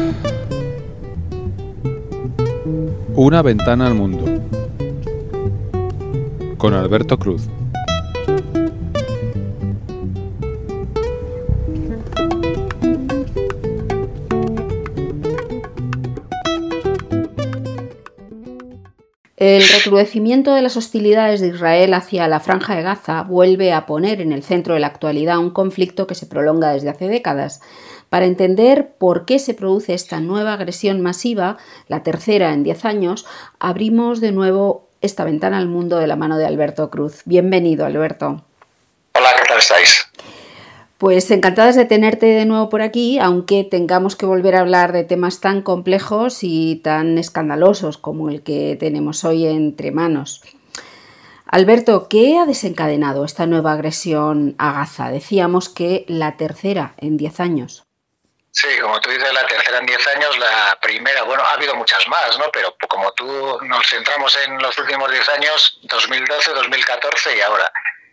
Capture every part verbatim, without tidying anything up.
Una ventana al mundo, con Alberto Cruz. El recrudecimiento de las hostilidades de Israel hacia la Franja de Gaza vuelve a poner en el centro de la actualidad un conflicto que se prolonga desde hace décadas. Para entender por qué se produce esta nueva agresión masiva, la tercera en diez años, abrimos de nuevo esta ventana al mundo de la mano de Alberto Cruz. Bienvenido, Alberto. Hola, ¿qué tal estáis? Pues encantadas de tenerte de nuevo por aquí, aunque tengamos que volver a hablar de temas tan complejos y tan escandalosos como el que tenemos hoy entre manos. Alberto, ¿qué ha desencadenado esta nueva agresión a Gaza? Decíamos que la tercera en diez años. Sí, como tú dices, la tercera en diez años, la primera, bueno, ha habido muchas más, ¿no? Pero como tú nos centramos en los últimos diez años, dos mil doce, dos mil catorce y ahora.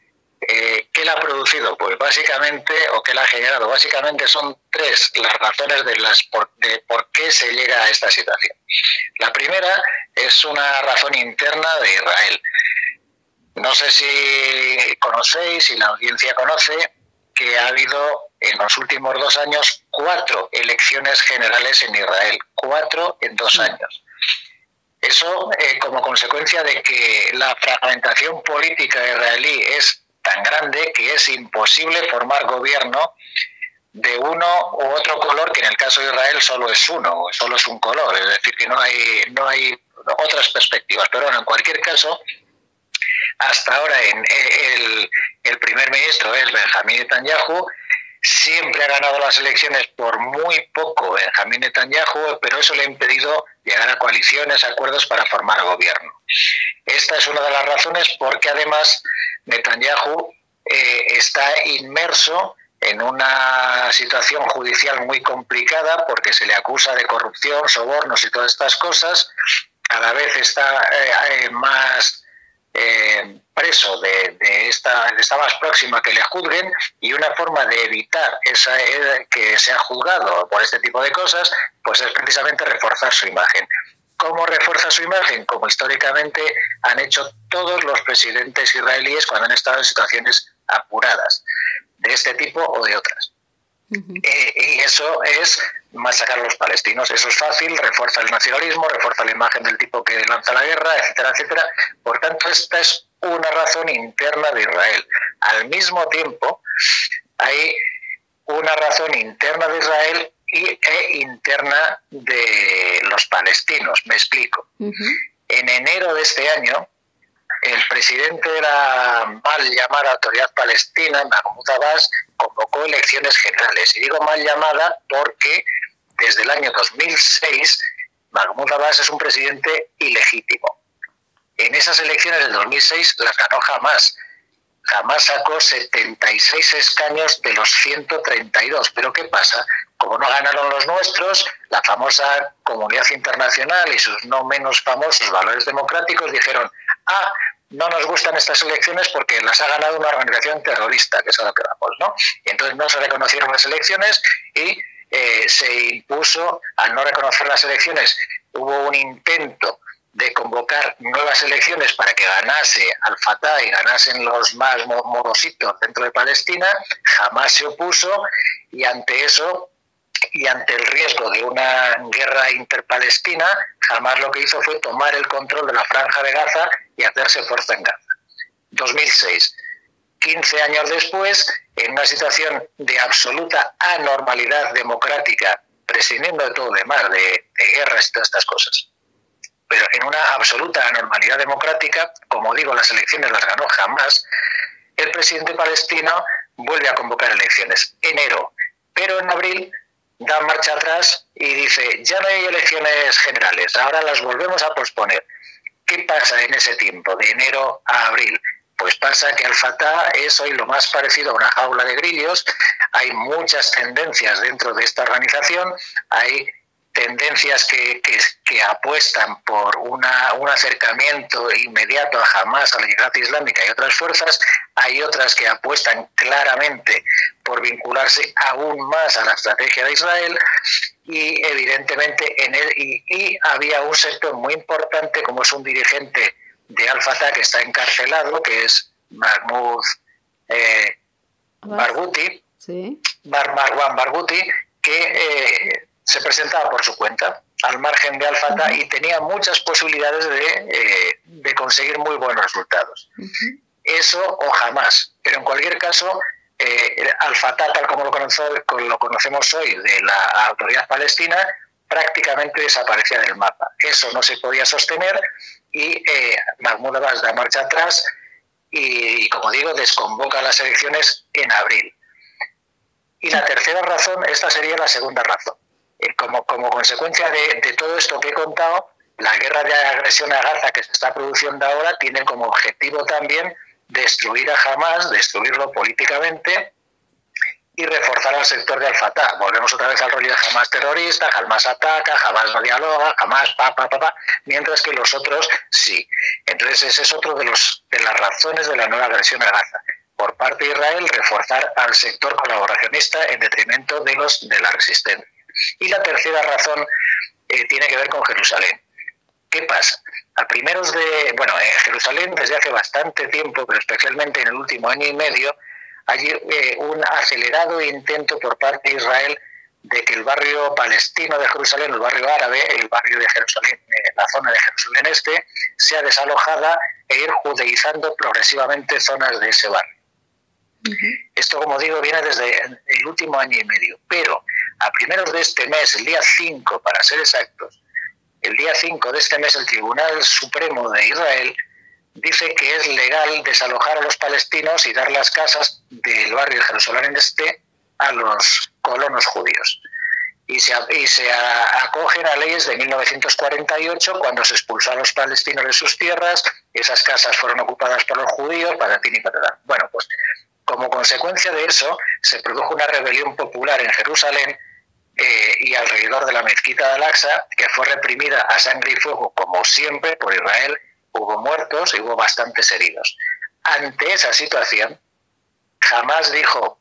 Eh, ¿Qué la ha producido? Pues básicamente, o qué la ha generado, básicamente son tres las razones de, las por, de por qué se llega a esta situación. La primera es una razón interna de Israel. No sé si conocéis, si la audiencia conoce, que ha habido en los últimos dos años cuatro elecciones generales en Israel, cuatro en dos años. Eso eh, como consecuencia de que la fragmentación política israelí es tan grande que es imposible formar gobierno de uno u otro color, que en el caso de Israel solo es uno, solo es un color, es decir, que no hay, no hay otras perspectivas. Pero bueno, en cualquier caso, hasta ahora en el, el primer ministro es Benjamín Netanyahu, siempre ha ganado las elecciones por muy poco Benjamín Netanyahu, pero eso le ha impedido llegar a coaliciones, acuerdos para formar gobierno. Esta es una de las razones porque además Netanyahu eh, está inmerso en una situación judicial muy complicada porque se le acusa de corrupción, sobornos y todas estas cosas. Cada vez está eh, eh, más eh, preso de, de esta, está más próxima que le juzguen, y una forma de evitar esa, eh, que sea juzgado por este tipo de cosas, pues es precisamente reforzar su imagen. ¿Cómo refuerza su imagen? Como históricamente han hecho todos los presidentes israelíes cuando han estado en situaciones apuradas, de este tipo o de otras. Uh-huh. Eh, y eso es masacrar a los palestinos. Eso es fácil, refuerza el nacionalismo, refuerza la imagen del tipo que lanza la guerra, etcétera, etcétera. Por tanto, esta es una razón interna de Israel. Al mismo tiempo, hay una razón interna de Israel y e interna de los palestinos. Me explico. Uh-huh. En enero de este año, el presidente de la mal llamada Autoridad Palestina, Mahmoud Abbas, convocó elecciones generales. Y digo mal llamada porque desde el año dos mil seis Mahmoud Abbas es un presidente ilegítimo. En esas elecciones del dos mil seis las ganó Hamás. Hamás sacó setenta y seis escaños de los ciento treinta y dos. Pero ¿qué pasa? Como no ganaron los nuestros, la famosa comunidad internacional y sus no menos famosos valores democráticos dijeron: ah, no nos gustan estas elecciones porque las ha ganado una organización terrorista, que es a lo que vamos, ¿no? Y entonces no se reconocieron las elecciones y eh, se impuso, al no reconocer las elecciones, hubo un intento de convocar nuevas elecciones para que ganase Al-Fatah y ganasen los más modositos dentro de Palestina. Jamás se opuso, y ante eso y ante el riesgo de una guerra interpalestina, Hamás lo que hizo fue tomar el control de la Franja de Gaza y hacerse fuerza en Gaza. dos mil seis. quince años después, en una situación de absoluta anormalidad democrática, prescindiendo de todo lo demás, de, de guerras y todas estas cosas, pero en una absoluta anormalidad democrática, como digo, las elecciones las ganó Hamás, el presidente palestino vuelve a convocar elecciones. Enero. Pero en abril da marcha atrás y dice: ya no hay elecciones generales, ahora las volvemos a posponer. ¿Qué pasa en ese tiempo, de enero a abril? Pues pasa que Al-Fatah es hoy lo más parecido a una jaula de grillos. Hay muchas tendencias dentro de esta organización, hay tendencias que, que, que apuestan por una, un acercamiento inmediato a Hamás, a la Yihad Islámica y otras fuerzas. Hay otras que apuestan claramente por vincularse aún más a la estrategia de Israel, y evidentemente en él, y, y había un sector muy importante, como es un dirigente de Al-Fatah que está encarcelado, que es Mahmoud eh, Barghouti, ¿Sí? Bar, Marwan Barghouti, que eh, se presentaba por su cuenta al margen de Al-Fatah uh-huh. y tenía muchas posibilidades de, eh, de conseguir muy buenos resultados. Uh-huh. Eso o jamás, pero en cualquier caso, eh, Al-Fatah, tal como lo, conoce, lo conocemos hoy de la Autoridad Palestina, prácticamente desaparecía del mapa. Eso no se podía sostener y eh, Mahmoud Abbas da marcha atrás y, y, como digo, desconvoca las elecciones en abril. Y la tercera razón, esta sería la segunda razón. Como, como consecuencia de, de todo esto que he contado, la guerra de agresión a Gaza que se está produciendo ahora tiene como objetivo también destruir a Hamás, destruirlo políticamente y reforzar al sector de Al-Fatah. Volvemos otra vez al rollo de Hamás terrorista, Hamás ataca, Hamás no dialoga, Hamás pa, pa, pa, pa, mientras que los otros sí. Entonces ese es otro de, los, de las razones de la nueva agresión a Gaza. Por parte de Israel, reforzar al sector colaboracionista en detrimento de los de la resistencia. Y la tercera razón eh, tiene que ver con Jerusalén. ¿Qué pasa? A primeros de... Bueno, en Jerusalén desde hace bastante tiempo, pero especialmente en el último año y medio, hay eh, un acelerado intento por parte de Israel de que el barrio palestino de Jerusalén, el barrio árabe, el barrio de Jerusalén, eh, la zona de Jerusalén Este, sea desalojada e ir judeizando progresivamente zonas de ese barrio. Uh-huh. Esto, como digo, viene desde el último año y medio, pero a primeros de este mes, el día cinco para ser exactos, el día cinco de este mes el Tribunal Supremo de Israel dice que es legal desalojar a los palestinos y dar las casas del barrio de Jerusalén Este a los colonos judíos. Y se, y se acogen a leyes de mil novecientos cuarenta y ocho, cuando se expulsó a los palestinos de sus tierras, esas casas fueron ocupadas por los judíos, patatín y patatán. Bueno, pues como consecuencia de eso, se produjo una rebelión popular en Jerusalén eh, y alrededor de la mezquita de Al-Aqsa, que fue reprimida a sangre y fuego, como siempre, por Israel. Hubo muertos y hubo bastantes heridos. Ante esa situación, Hamás dijo: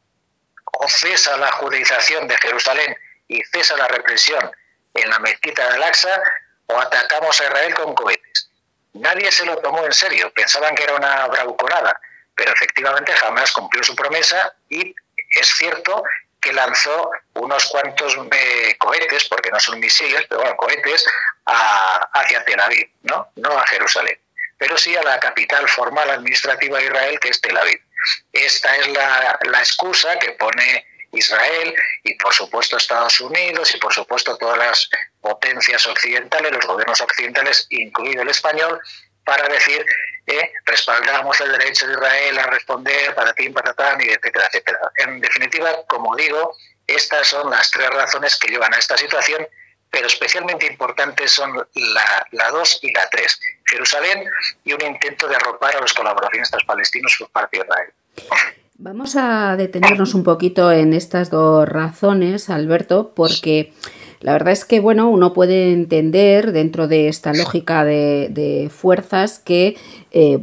o cesa la judaización de Jerusalén y cesa la represión en la mezquita de Al-Aqsa, o atacamos a Israel con cohetes. Nadie se lo tomó en serio, pensaban que era una bravuconada, pero efectivamente Hamás cumplió su promesa y es cierto que lanzó unos cuantos eh, cohetes, porque no son misiles, pero bueno, cohetes, a, hacia Tel Aviv, ¿no? No a Jerusalén, pero sí a la capital formal administrativa de Israel, que es Tel Aviv. Esta es la, la excusa que pone Israel y por supuesto Estados Unidos y por supuesto todas las potencias occidentales, los gobiernos occidentales, incluido el español, para decir eh, respaldamos el derecho de Israel a responder, patatín, patatán, y etcétera, etcétera. En definitiva, como digo, estas son las tres razones que llevan a esta situación, pero especialmente importantes son la, la dos y la tres. Jerusalén y un intento de arropar a los colaboracionistas palestinos por parte de Israel. Vamos a detenernos un poquito en estas dos razones, Alberto, porque la verdad es que, bueno, uno puede entender dentro de esta lógica de, de fuerzas que eh,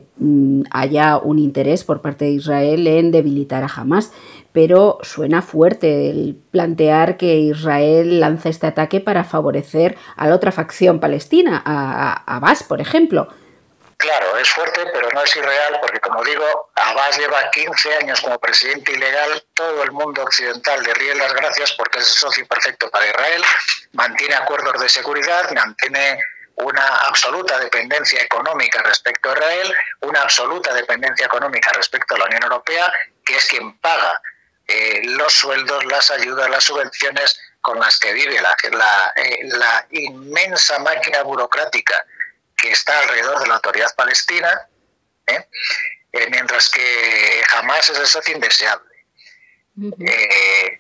haya un interés por parte de Israel en debilitar a Hamás, pero suena fuerte el plantear que Israel lanza este ataque para favorecer a la otra facción palestina, a, a Abbas, por ejemplo. Claro, es fuerte, pero no es irreal, porque como digo, Abbas lleva quince años como presidente ilegal, todo el mundo occidental le ríe las gracias porque es el socio perfecto para Israel, mantiene acuerdos de seguridad, mantiene una absoluta dependencia económica respecto a Israel, una absoluta dependencia económica respecto a la Unión Europea, que es quien paga eh, los sueldos, las ayudas, las subvenciones con las que vive la, la, eh, la inmensa máquina burocrática que está alrededor de la autoridad palestina, ¿eh? Eh, mientras que Hamás es el socio indeseable. Uh-huh. Eh,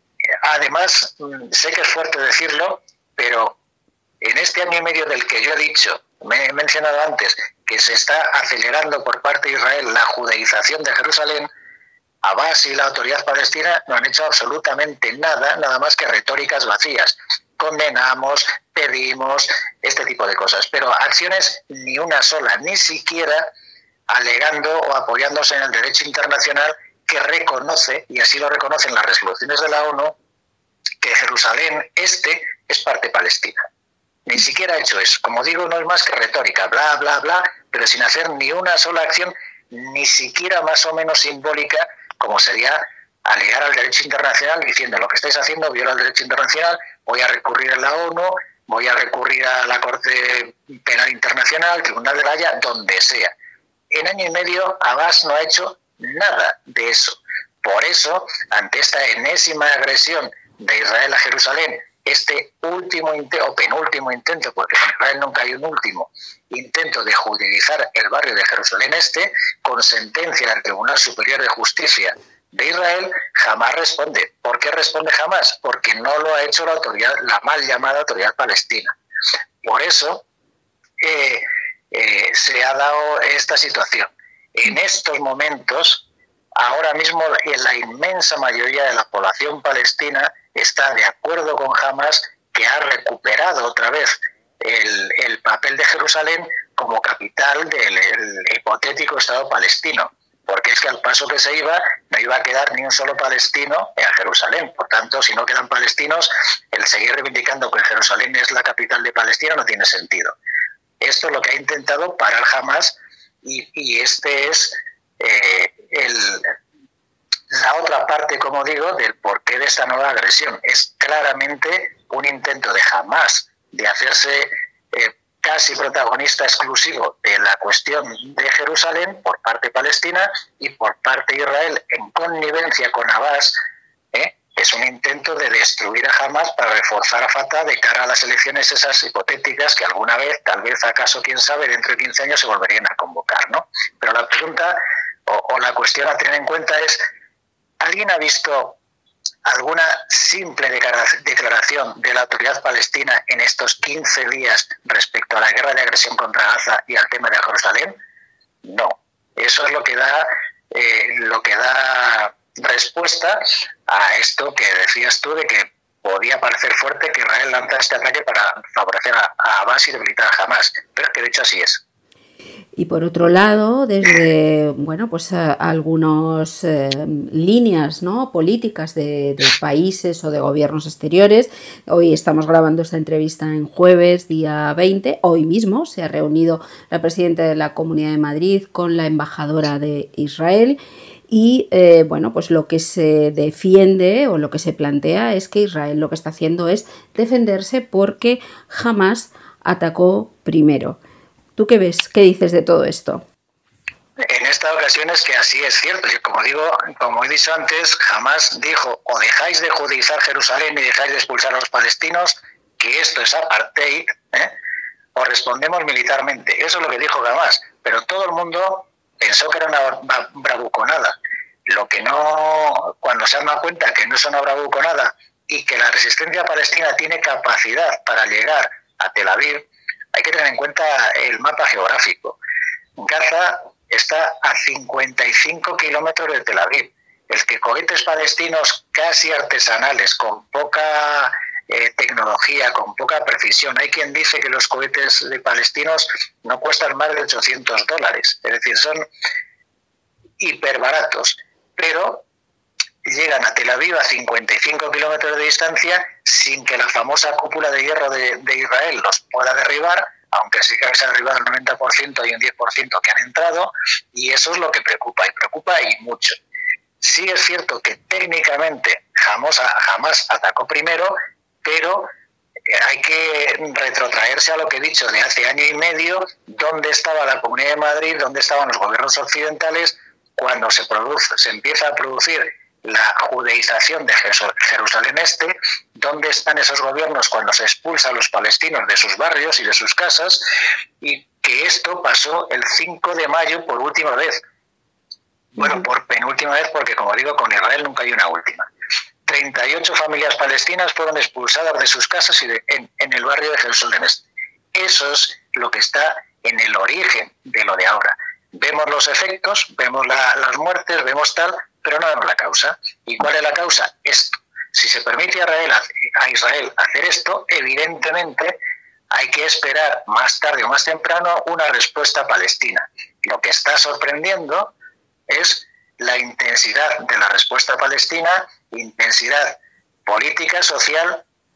además, sé que es fuerte decirlo, pero en este año y medio del que yo he dicho, me he mencionado antes, que se está acelerando por parte de Israel la judaización de Jerusalén, Abbas y la autoridad palestina no han hecho absolutamente nada, nada más que retóricas vacías. Condenamos, pedimos, este tipo de cosas, pero acciones ni una sola, ni siquiera alegando o apoyándose en el derecho internacional que reconoce, y así lo reconocen las resoluciones de la ONU, que Jerusalén Este es parte palestina. Ni siquiera ha hecho eso. Como digo, no es más que retórica, bla, bla, bla, pero sin hacer ni una sola acción, ni siquiera más o menos simbólica, como sería alegar al derecho internacional diciendo lo que estáis haciendo viola el derecho internacional, voy a recurrir a la ONU, voy a recurrir a la Corte Penal Internacional, Tribunal de la Haya, donde sea. En año y medio Abbas no ha hecho nada de eso. Por eso, ante esta enésima agresión de Israel a Jerusalén, este último intento, o penúltimo intento, porque en Israel nunca hay un último, intento de judicializar el barrio de Jerusalén Este, con sentencia del Tribunal Superior de Justicia de Israel, Hamás responde. ¿Por qué responde Hamás? Porque no lo ha hecho la autoridad, la mal llamada autoridad palestina. Por eso eh, eh, se ha dado esta situación. En estos momentos, ahora mismo la inmensa mayoría de la población palestina está de acuerdo con Hamás, que ha recuperado otra vez el, el papel de Jerusalén como capital del el hipotético Estado palestino. Porque es que al paso que se iba, no iba a quedar ni un solo palestino en Jerusalén. Por tanto, si no quedan palestinos, el seguir reivindicando que Jerusalén es la capital de Palestina no tiene sentido. Esto es lo que ha intentado parar Hamás, y, y este es eh, el, la otra parte, como digo, del porqué de esta nueva agresión. Es claramente un intento de Hamás de hacerse eh, casi protagonista exclusivo de la cuestión de Jerusalén por parte palestina, y por parte de Israel, en connivencia con Abbas, ¿eh? es un intento de destruir a Hamás para reforzar a Fatah de cara a las elecciones esas hipotéticas que alguna vez, tal vez acaso, quién sabe, dentro de quince años se volverían a convocar, ¿no? Pero la pregunta o, o la cuestión a tener en cuenta es, ¿alguien ha visto alguna simple declaración de la autoridad palestina en estos quince días respecto a la guerra de agresión contra Gaza y al tema de Jerusalén? No. Eso es lo que da, eh, lo que da respuesta a esto que decías tú, de que podía parecer fuerte que Israel lanzara este ataque para favorecer a, a Abbas y debilitar a Hamás, pero es que de hecho así es. Y por otro lado, desde bueno, pues a, a algunas eh, líneas, ¿no?, políticas de, de países o de gobiernos exteriores, hoy estamos grabando esta entrevista en jueves, día veinte, hoy mismo se ha reunido la presidenta de la Comunidad de Madrid con la embajadora de Israel, y eh, bueno, pues lo que se defiende o lo que se plantea es que Israel lo que está haciendo es defenderse porque Hamás atacó primero. ¿Tú qué ves? ¿Qué dices de todo esto? En esta ocasión es que así es cierto. Como digo, como he dicho antes, Hamás dijo: o dejáis de judicializar Jerusalén y dejáis de expulsar a los palestinos, que esto es apartheid, ¿eh? o respondemos militarmente. Eso es lo que dijo Hamás. Pero todo el mundo pensó que era una bravuconada. Lo que no, cuando se han dado cuenta que no es una bravuconada y que la resistencia palestina tiene capacidad para llegar a Tel Aviv, hay que tener en cuenta el mapa geográfico. Gaza está a cincuenta y cinco kilómetros de Tel Aviv. El que cohetes palestinos casi artesanales, con poca eh, tecnología, con poca precisión. Hay quien dice que los cohetes de palestinos no cuestan más de ochocientos dólares. Es decir, son hiperbaratos. Pero llegan a Tel Aviv a cincuenta y cinco kilómetros de distancia sin que la famosa cúpula de hierro de, de Israel los pueda derribar, aunque sí que se ha derribado el noventa por ciento y un diez por ciento que han entrado, y eso es lo que preocupa, y preocupa y mucho. Sí es cierto que técnicamente Hamás, Hamás atacó primero, pero hay que retrotraerse a lo que he dicho de hace año y medio, dónde estaba la Comunidad de Madrid, dónde estaban los gobiernos occidentales cuando se produce, se empieza a producir la judaización de Jerusalén Este, dónde están esos gobiernos cuando se expulsa a los palestinos de sus barrios y de sus casas, y que esto pasó el cinco de mayo por última vez. Bueno, por penúltima vez, porque como digo, con Israel nunca hay una última. treinta y ocho familias palestinas fueron expulsadas de sus casas y de, en, en el barrio de Jerusalén Este. Eso es lo que está en el origen de lo de ahora. Vemos los efectos, vemos la, las muertes, vemos tal, pero no vemos la causa. ¿Y cuál es la causa? Esto. Si se permite a Israel, a Israel hacer esto, evidentemente hay que esperar más tarde o más temprano una respuesta palestina. Lo que está sorprendiendo es la intensidad de la respuesta palestina, intensidad política, social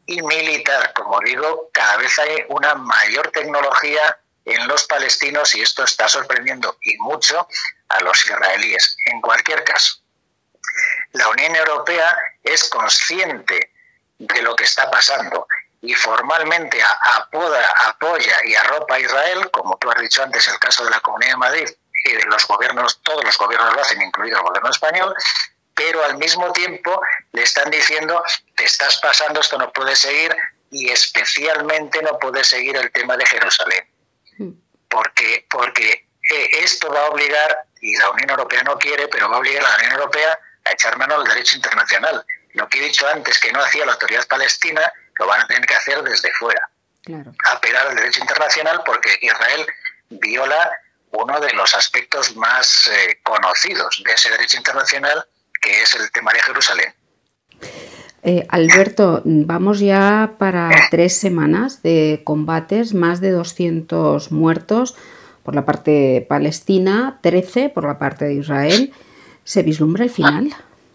y militar. Como digo, cada vez hay una mayor tecnología en los palestinos y esto está sorprendiendo y mucho a los israelíes. En cualquier caso, la Unión Europea es consciente de lo que está pasando y formalmente apoda, apoya y arropa a Israel, como tú has dicho antes, el caso de la Comunidad de Madrid y de los gobiernos, todos los gobiernos lo hacen, incluido el gobierno español, pero al mismo tiempo le están diciendo, te estás pasando, esto no puede seguir, y especialmente no puede seguir el tema de Jerusalén. Porque, porque esto va a obligar, y la Unión Europea no quiere, pero va a obligar a la Unión Europea a echar mano al derecho internacional. Lo que he dicho antes, que no hacía la autoridad palestina, lo van a tener que hacer desde fuera. Claro. Apelar al derecho internacional porque Israel viola uno de los aspectos más eh, conocidos de ese derecho internacional, que es el tema de Jerusalén. Eh, Alberto, vamos ya para tres semanas de combates, más de doscientos muertos por la parte palestina, trece por la parte de Israel. ¿Se vislumbra el final?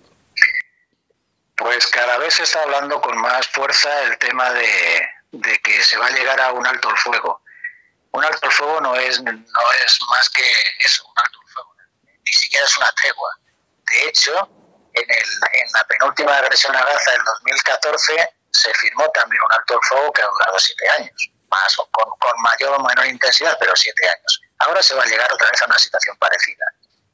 Pues cada vez se está hablando con más fuerza el tema de, de que se va a llegar a un alto el fuego. Un alto el fuego no es, no es más que eso, un alto el fuego. Ni siquiera es una tregua. De hecho, en, el, en la penúltima agresión a Gaza del dos mil catorce se firmó también un alto el fuego que ha durado siete años, más o con, con mayor o menor intensidad, pero siete años. Ahora se va a llegar otra vez a una situación parecida.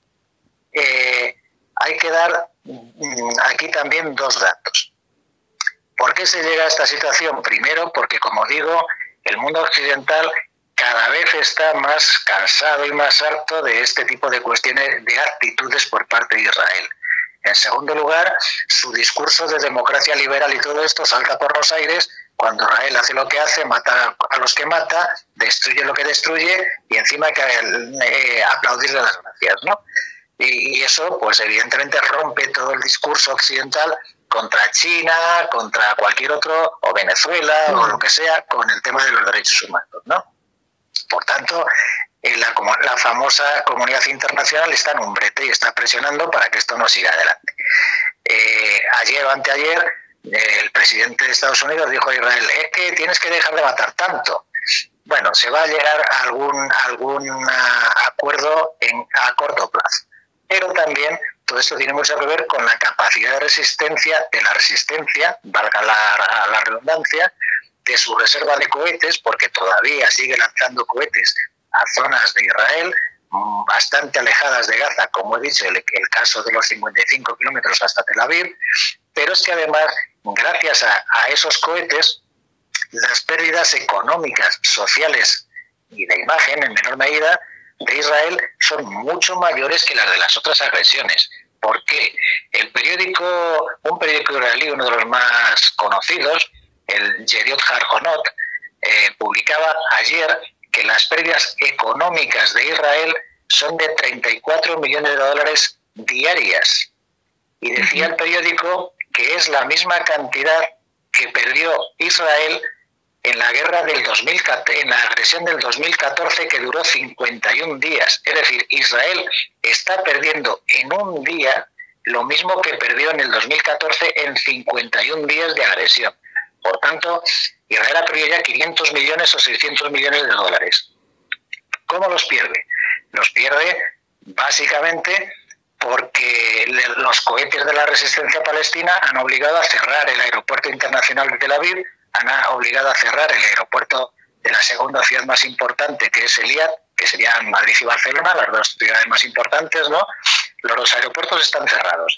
Eh, hay que dar aquí también dos datos. ¿Por qué se llega a esta situación? Primero, porque, como digo, el mundo occidental cada vez está más cansado y más harto de este tipo de cuestiones, de actitudes por parte de Israel. En segundo lugar, su discurso de democracia liberal y todo esto salta por los aires cuando Israel hace lo que hace, mata a los que mata, destruye lo que destruye y encima hay que eh, aplaudirle las gracias, ¿no? Y eso, pues evidentemente rompe todo el discurso occidental contra China, contra cualquier otro, o Venezuela, mm. o lo que sea, con el tema de los derechos humanos, ¿no? Por tanto, la, la famosa comunidad internacional está en un brete y está presionando para que esto no siga adelante. Eh, ayer o anteayer, eh, el presidente de Estados Unidos dijo a Israel, es que tienes que dejar de matar tanto. Bueno, se va a llegar a algún, algún acuerdo en, a corto plazo. Pero también todo esto tiene mucho que ver con la capacidad de resistencia, de la resistencia, valga la, la redundancia, de su reserva de cohetes, porque todavía sigue lanzando cohetes a zonas de Israel bastante alejadas de Gaza, como he dicho, el, el caso de los cincuenta y cinco kilómetros hasta Tel Aviv, pero es que además, gracias a, a esos cohetes, las pérdidas económicas, sociales y de imagen, en menor medida, de Israel son mucho mayores que las de las otras agresiones. ¿Por qué? El periódico, un periódico israelí, uno de los más conocidos, el Yediot Ahronoth, eh, publicaba ayer que las pérdidas económicas de Israel son de treinta y cuatro millones de dólares diarias. Y decía el periódico que es la misma cantidad que perdió Israel en la guerra del dos mil catorce, en la agresión del dos mil catorce, que duró cincuenta y un días. Es decir, Israel está perdiendo en un día lo mismo que perdió en el dos mil catorce en cincuenta y un días de agresión. Por tanto, Israel ha perdido ya quinientos millones o seiscientos millones de dólares. ¿Cómo los pierde? Los pierde básicamente porque los cohetes de la resistencia palestina han obligado a cerrar el aeropuerto internacional de Tel Aviv, han obligado a cerrar el aeropuerto de la segunda ciudad más importante, que es Eilat, que serían Madrid y Barcelona, las dos ciudades más importantes, ¿no? Los aeropuertos están cerrados.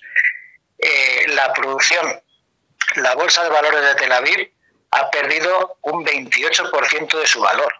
Eh, la producción, la bolsa de valores de Tel Aviv ha perdido un veintiocho por ciento de su valor.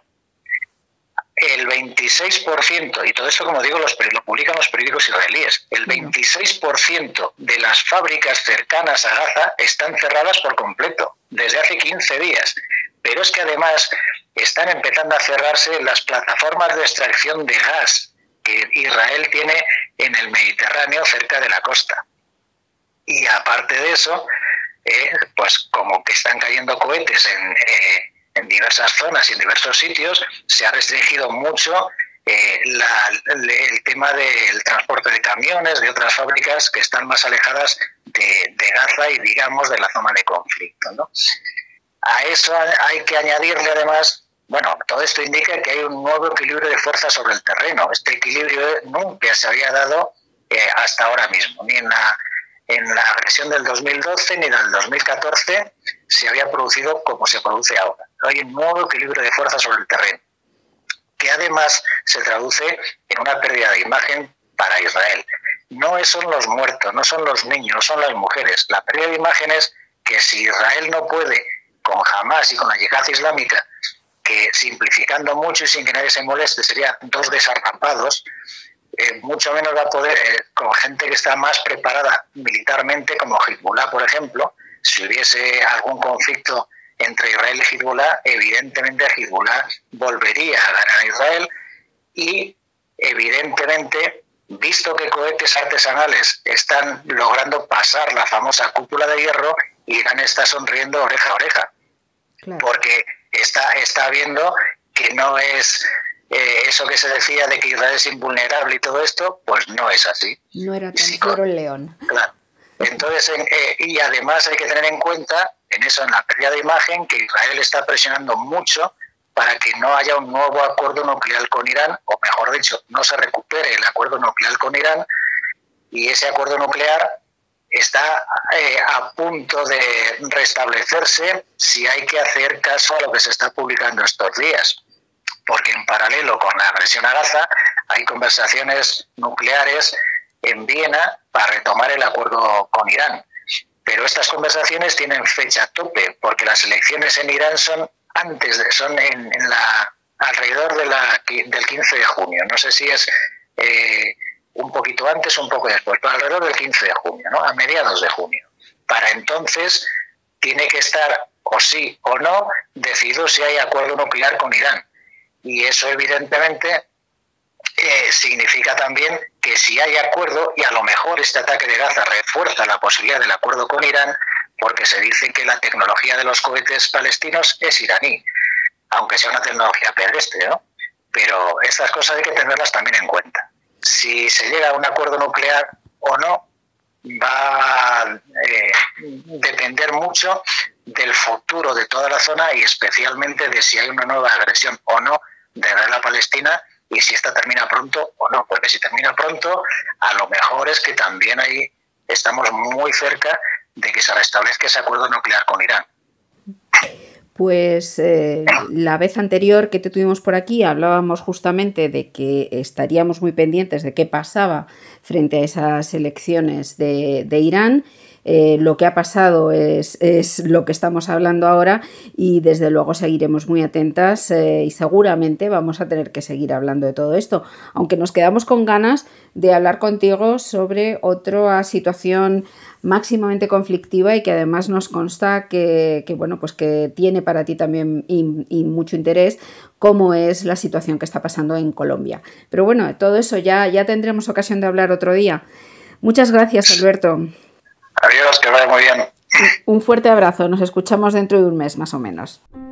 El veintiséis por ciento, y todo esto, como digo, los, lo publican los periódicos israelíes, el veintiséis por ciento de las fábricas cercanas a Gaza están cerradas por completo, desde hace quince días. Pero es que además están empezando a cerrarse las plataformas de extracción de gas que Israel tiene en el Mediterráneo, cerca de la costa. Y aparte de eso, eh, pues como que están cayendo cohetes en... Eh, en diversas zonas y en diversos sitios, se ha restringido mucho eh, la, el tema del transporte de camiones, de otras fábricas que están más alejadas de, de Gaza y, digamos, de la zona de conflicto, ¿no? A eso hay que añadirle además, bueno, todo esto indica que hay un nuevo equilibrio de fuerzas sobre el terreno. Este equilibrio nunca se había dado eh, hasta ahora mismo, ni en la, en la agresión del dos mil doce ni en el dos mil catorce se había producido como se produce ahora. Hay un nuevo equilibrio de fuerzas sobre el terreno, que además se traduce en una pérdida de imagen para Israel. No son los muertos, no son los niños, no son las mujeres. La pérdida de imagen es que si Israel no puede con Hamas y con la yihad islámica, que simplificando mucho y sin que nadie se moleste serían dos desarrapados, eh, mucho menos va a poder eh, con gente que está más preparada militarmente, como Hezbollah, por ejemplo. Si hubiese algún conflicto entre Israel y Hezbollah, evidentemente Hezbollah volvería a ganar a Israel y evidentemente, visto que cohetes artesanales están logrando pasar la famosa cúpula de hierro, Irán está sonriendo oreja a oreja, claro. Porque está, está viendo que no es eh, eso que se decía de que Israel es invulnerable y todo esto, pues no es así. No era tan sí, fiero el león. Claro. Entonces, eh, y además hay que tener en cuenta, en eso, en la pérdida de imagen, que Israel está presionando mucho para que no haya un nuevo acuerdo nuclear con Irán, o mejor dicho, no se recupere el acuerdo nuclear con Irán, y ese acuerdo nuclear está eh, a punto de restablecerse si hay que hacer caso a lo que se está publicando estos días. Porque en paralelo con la agresión a Gaza hay conversaciones nucleares en Viena para retomar el acuerdo con Irán. Pero estas conversaciones tienen fecha tope, porque las elecciones en Irán son antes de, son en, en la alrededor de la, del quince de junio. No sé si es eh, un poquito antes o un poco después, pero alrededor del quince de junio, ¿no? A mediados de junio. Para entonces tiene que estar, o sí o no, decidido si hay acuerdo nuclear con Irán. Y eso evidentemente eh, significa también que si hay acuerdo, y a lo mejor este ataque de Gaza refuerza la posibilidad del acuerdo con Irán, porque se dice que la tecnología de los cohetes palestinos es iraní, aunque sea una tecnología pedestre, ¿no? Pero estas cosas hay que tenerlas también en cuenta. Si se llega a un acuerdo nuclear o no, va a eh, depender mucho del futuro de toda la zona y especialmente de si hay una nueva agresión o no de Israel a Palestina y si esta termina pronto o no, porque si termina pronto, a lo mejor es que también ahí estamos muy cerca de que se restablezca ese acuerdo nuclear con Irán. Pues eh, la vez anterior que te tuvimos por aquí hablábamos justamente de que estaríamos muy pendientes de qué pasaba frente a esas elecciones de, de Irán. Eh, lo que ha pasado es, es lo que estamos hablando ahora y desde luego seguiremos muy atentas eh, y seguramente vamos a tener que seguir hablando de todo esto, aunque nos quedamos con ganas de hablar contigo sobre otra situación máximamente conflictiva y que además nos consta que, que, bueno, pues que tiene para ti también y, y mucho interés, como es la situación que está pasando en Colombia. Pero bueno, todo eso ya, ya tendremos ocasión de hablar otro día. Muchas gracias, Alberto. Adiós, que vaya muy bien. Un fuerte abrazo, nos escuchamos dentro de un mes más o menos.